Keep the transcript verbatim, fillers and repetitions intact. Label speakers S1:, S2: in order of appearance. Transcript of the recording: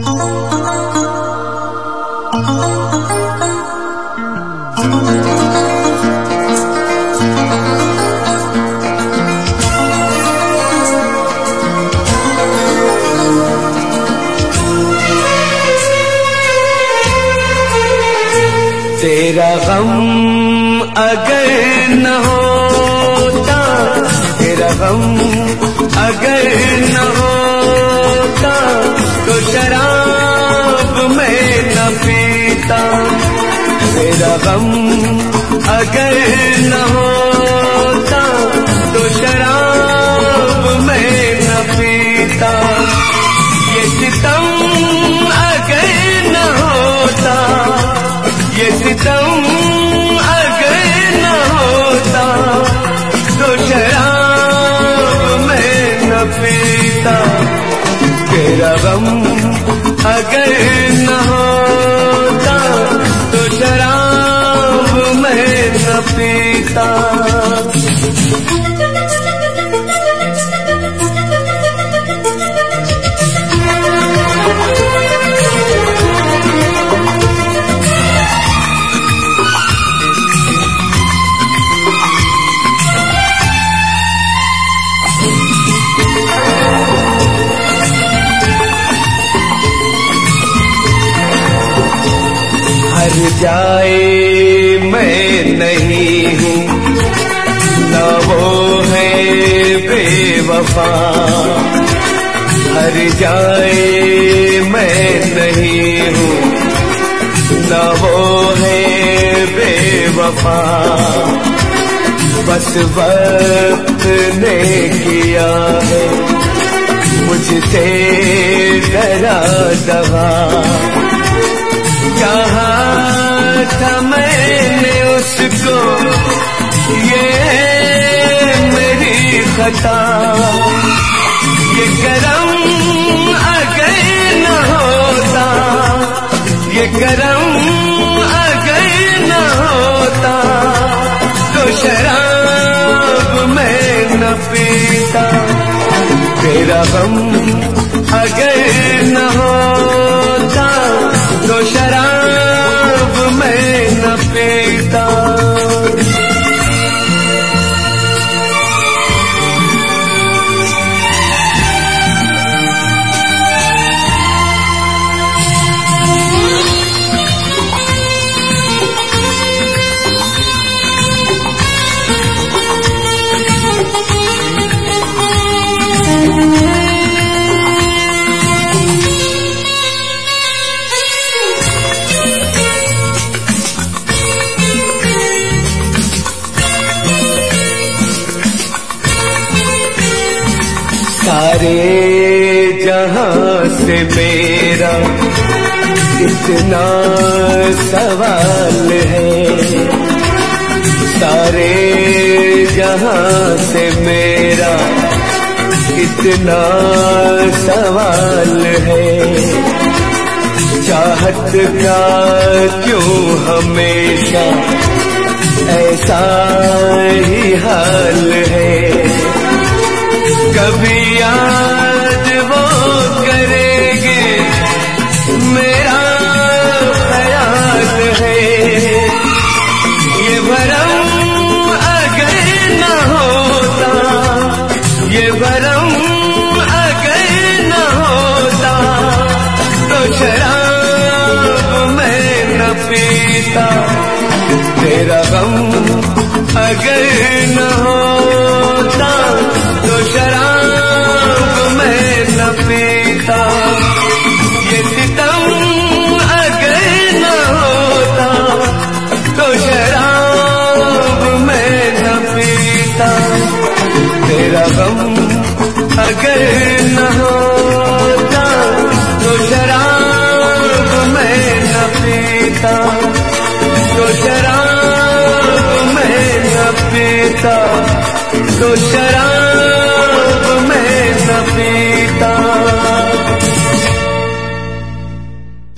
S1: तेरा गम अगर न होता, तेरा गम अगर न होता तो शराब मैं न पीता। तेरा गम अगर न होता तो शराब मैं न पीता। ये सितम अगर न होता, ये सितम अगर न होता तो शराब मैं न पीता। तेरा गम अगर न होता तो शराब मैं न पीता। हर जाए मैं नहीं हूँ, न वो है बेवफा। हर जाए मैं नहीं हूँ, न वो है बेवफा। बस वक्त ने किया है मुझसे डरा दगा। कहा था मैंने उसको ये मेरी खता। ये करम अगर न होता, ये करम अगर न होता तो शराब मैं न पीता। तेरा गम अगर न होता तो शराब मैं न पीता। सारे जहां से मेरा इतना सवाल है। सारे जहां से मेरा इतना सवाल है। चाहत का क्यों हमेशा ऐसा ही हाल है। कभी याद वो करेंगे मेरा ख्याल है। ये भरम अगर न होता, ये भरम अगर न होता तो शराब मैं न पीता। तेरा गम अगर न होता तो शराब मैं न पीता। ये सितम अगर न होता तो शराब मैं न पीता। तेरा गम अगर न होता तो शराब मैं न पीता। तो शराब मैं न पीता, तो शराब